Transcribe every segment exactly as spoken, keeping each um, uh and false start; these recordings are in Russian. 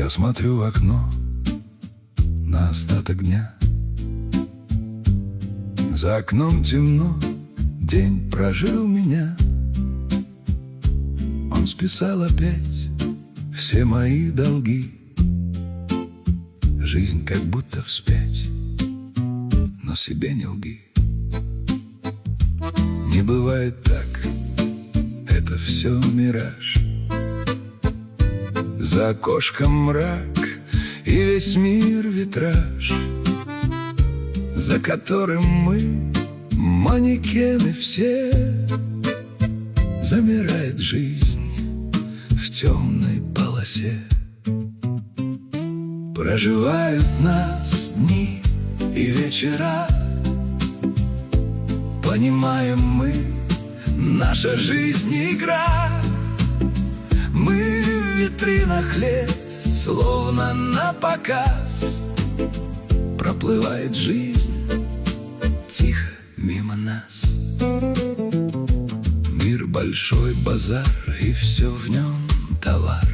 Я смотрю в окно на остаток дня. За окном темно, день прожил меня. Он списал опять все мои долги. Жизнь как будто вспять, но себе не лги. Не бывает так, это все мираж. За окошком мрак и весь мир витраж, за которым мы, манекены все. Замирает жизнь в темной полосе. Проживают нас дни и вечера. Понимаем мы, наша жизнь игра. Мы в витринах лет, словно на показ. Проплывает жизнь тихо мимо нас. Мир большой базар, и все в нем товар.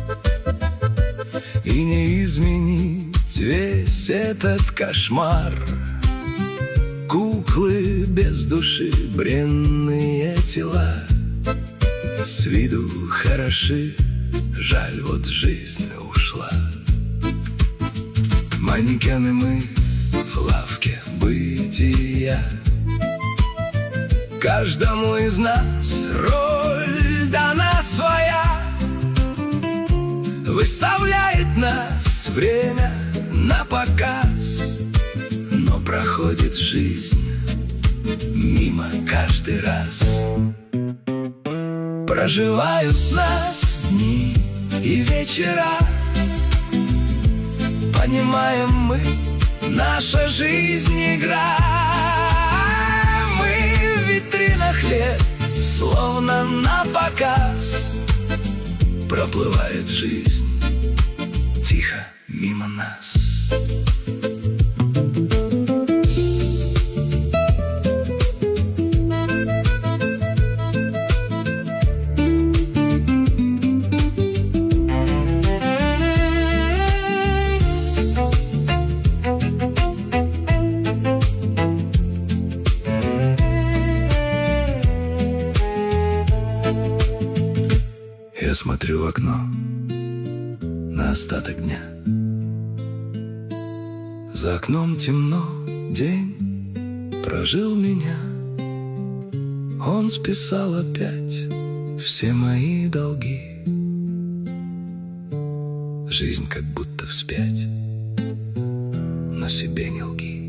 И не изменить весь этот кошмар. Куклы без души, бренные тела. С виду хороши, жаль, вот жизнь ушла. Манекены мы в лавке бытия. Каждому из нас роль дана своя. Выставляет нас время на показ. Но проходит жизнь мимо каждый раз. Проживают нас дни и вечера. Понимаем мы, наша жизнь игра. Мы в витринах лет, словно на показ. Проплывает жизнь тихо мимо нас. Я смотрю в окно на остаток дня. За окном темно, день прожил меня. Он списал опять все мои долги. Жизнь как будто вспять, но себе не лги.